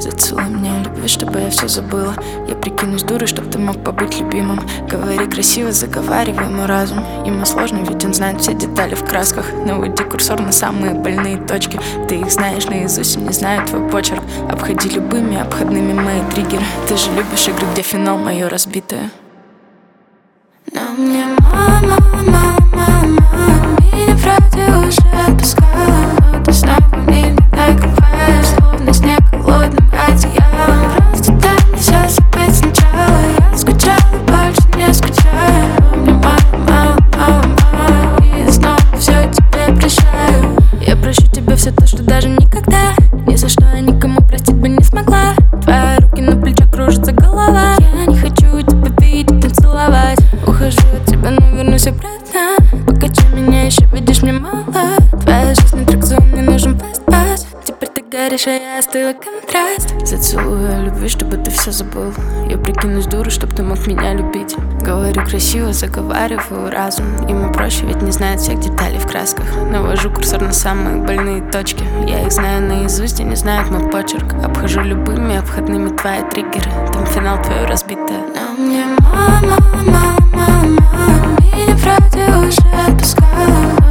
Зацелуй меня любви, чтобы я все забыла. Я прикинусь дурой, чтоб ты мог побыть любимым. Говори красиво, заговаривай мой разум. Ему сложно, ведь он знает все детали в красках. Наводи курсор на самые больные точки. Ты их знаешь наизусть, не знаю твой почерк. Обходи любыми обходными мои триггеры. Ты же любишь игры, где финал мое разбитое. Но мне мама, меня вроде уже отпускала, но ты снова меня накрываешь, словно снег холодным одеялом. Просто дай мне все забыть сначала. Я скучала, больше не скучаю. Но мне мало, и снова все тебе прощаю. Я прощу тебе все то, что даже никогда ни за что я никому простить бы не смогла. Твои руки на плечах, кружится голова. Я не хочу тебя видеть и целовать. Ухожу от тебя, но вернусь обратно. Покачай меня еще, видишь, мне мало. Твоя жизнь аттракцион, мне нужен фаст-пас. Теперь ты горишь, а я остыла, контраст. Зацелую любви, чтобы ты все забыл. Я прикинусь дурой, чтоб ты мог меня любить. Говорю красиво, заговариваю разум. Ему проще, ведь не знает всех деталей в красках. Навожу курсор на самые больные точки. Я их знаю наизусть и не знают мой почерк. Обхожу любыми обходными твои триггеры. Там финал твое разбитое. Но мне мама, меня вроде уже отпускала.